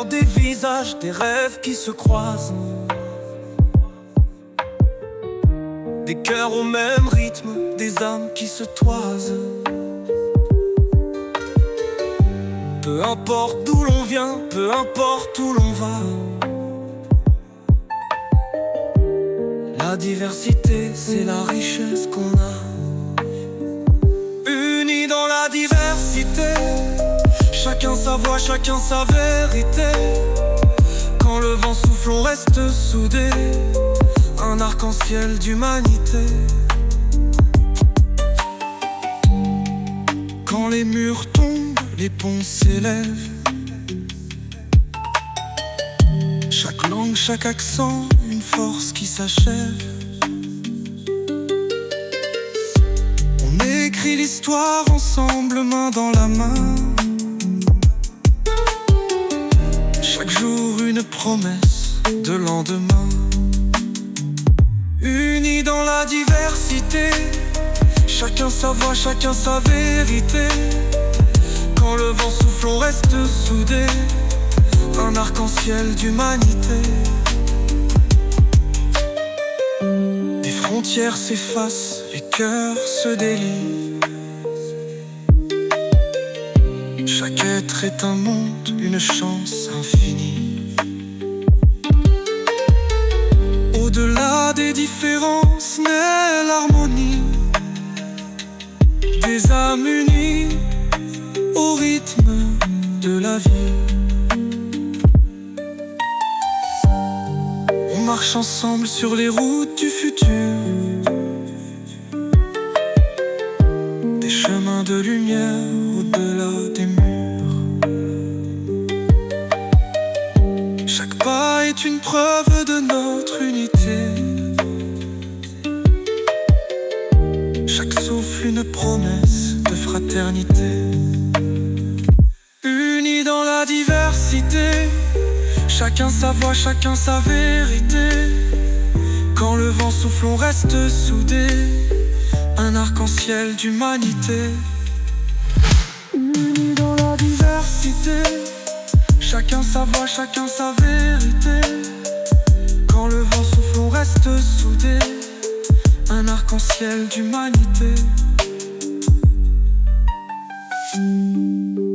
regard, des visages, des rêves qui se croisent, des cœurs au même rythme, des âmes qui se toisent. Peu importe d'où l'on vient, peu importe où l'on va, la diversité, c'est la richesse qu'on a. Unis dans la diversité, chacun sa voix, chacun sa vérité. Quand le vent souffle, on reste soudés, un arc-en-ciel d'humanité. Quand les murs tombent, les ponts s'élèvent. Chaque langue, chaque accent, une force qui s'achève. On écrit l'histoire ensemble, main dans la main. Chaque jour une promesse de lendemain. Unis dans la diversité, chacun sa voix, chacun sa vérité. Quand le vent souffle, on reste soudés, un arc-en-ciel d'humanité. Des frontières s'effacent, les cœurs se délient. Chaque être est un monde, une chance infinie. Au-delà des différences naît l'harmonie, des âmes unies au rythme de la vie. On marche ensemble sur les routes du futur, des chemins de lumière au-delà des murs. Chaque pas est une preuve de notre unité, chaque souffle une promesse de fraternité. Unis dans la diversité, chacun sa voix, chacun sa vérité. Quand le vent souffle, on reste soudés, un arc-en-ciel d'humanité. Unis dans la diversité, chacun sa voix, chacun sa vérité. Quand le vent souffle, on reste soudés, un arc-en-ciel d'humanité.